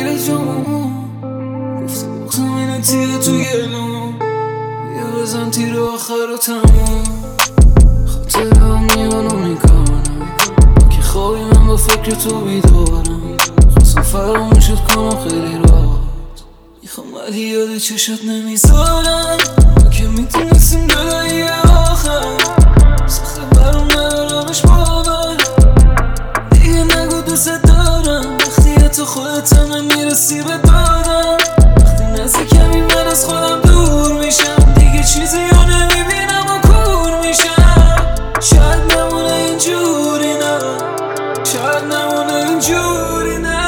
میگیره جامو، گفتی بغزم اینه تیه تو گلوم، بیا بزن تیر آخر و تموم. خاطره هم میانو میکنم که خوابی من با فکر تو بیدارم. خواستم فراموشت کنم خیلی راحت، میخوام ولی یاد چشات نمیذارم. ما که میتونستیم جدایی آخر، سخته برام ندارمش باور. دیگه نگو دوست دارم وقتی تو خودت هم نمیرسی به دادم. وقتی نزدیکمی من از خودم دور میشم، دیگه چیزی رو نمیبینم و کور میشم. شاید نمونه اینجوری، نه شاید نمونه اینجوری، نه.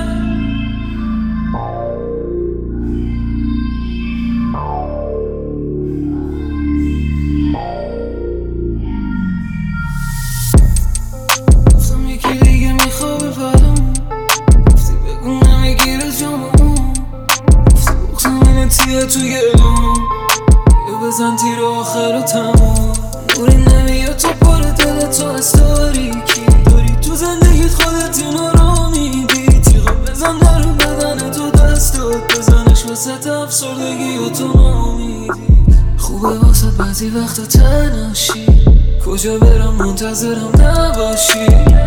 گفتم یکی دیگه میخوابه بعدم، گفتی بگو نمیگیره جامم، گفتی بغزم اینه تیه تو گلوم، بیا بزن تیر آخر و تموم. نوری نمیاد تو پر دل تو از تاریکی، داری تو زندگیت خودت اینو رو میدی. تیغا بزن در بدن تو دستات، بزنش وسط افسردگی و تو نامیدی. خوبه واسه بعضی وقتا تنهاشی، کجا برم منتظرم نباشی.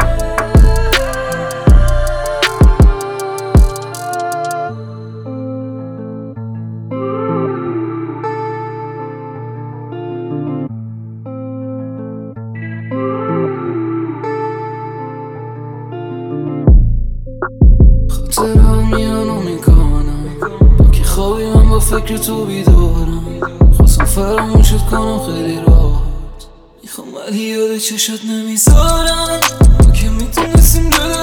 خاطره هم میانو میکنم که خوابی من با فکر تو بیدارم. خواستم فراموشت کنم خیلی راحت، میخوام ولی یاد چشات نمیذارم. ما که میتونستیم جدا